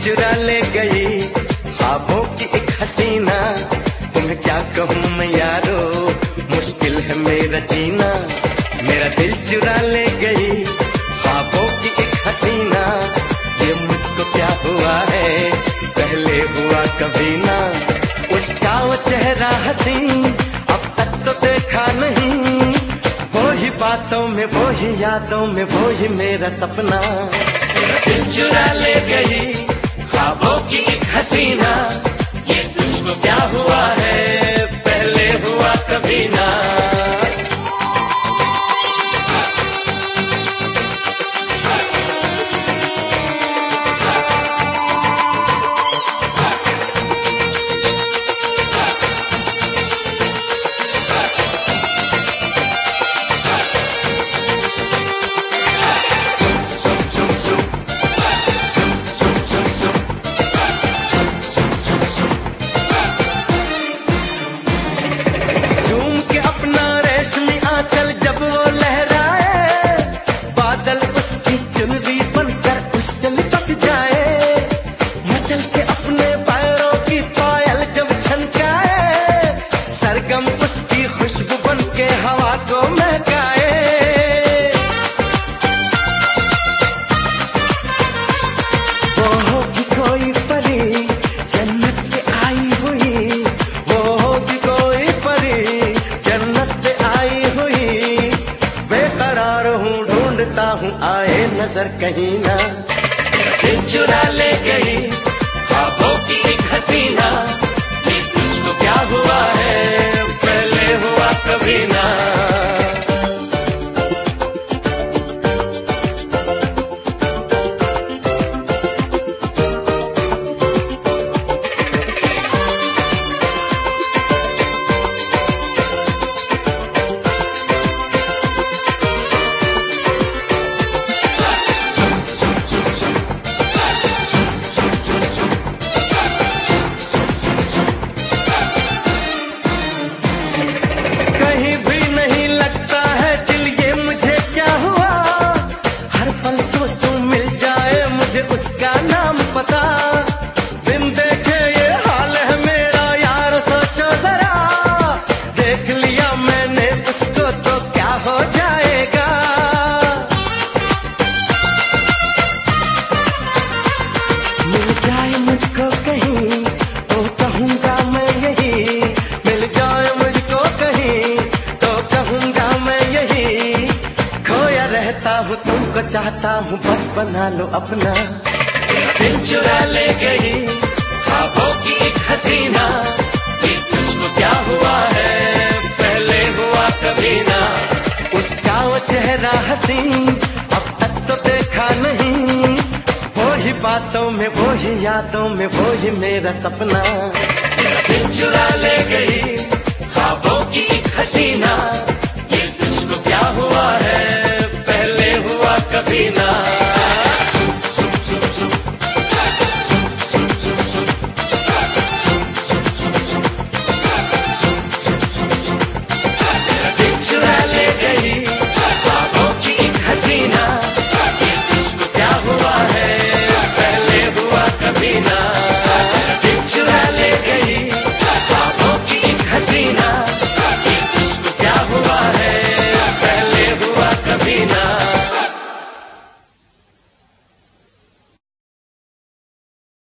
चुरा ले गई ख्वाबों की एक हसीना। तुम्हें क्या कहूँ मैं यारो, मुश्किल है मेरा जीना। मेरा दिल चुरा ले गई ख्वाबों की एक हसीना। ये मुझको क्या हुआ है, पहले हुआ कभी ना। उसका वो चेहरा हसीन अब तक तो देखा नहीं। वो ही बातों में, वो ही यादों में, वो ही मेरा सपना। मेरा दिल चुरा ले गई ख्वाबों की एक हसीना। ये तुझको क्या हुआ है, पहले हुआ कभी ना। आए नजर कहीं ना। दिल चुरा ले गई ख्वाबों की एक हसीना। ये तुझको क्या हुआ है, पहले हुआ कभी ना। उसका नाम पता बिन देखे ये हाल है मेरा यार, सोचो जरा। देख लिया मैंने उसको तो क्या हो जाएगा। मिल जाए मुझको कहीं तो कहूँगा मैं यही। मिल जाए मुझको कहीं तो कहूँगा मैं यही। खोया रहता हूँ तुमको चाहता हूँ, बस बना लो अपना। दिल चुरा ले गई ख्वाबों की एक हसीना। ये तुझको क्या हुआ है, पहले हुआ कभी ना। उसका वो चेहरा हसीन अब तक तो देखा नहीं। वो ही बातों में, वो ही यादों में, वो ही मेरा सपना। दिल चुरा ले गई ख्वाबों की एक हसीना। ये तुझको क्या हुआ है, पहले हुआ कभी ना।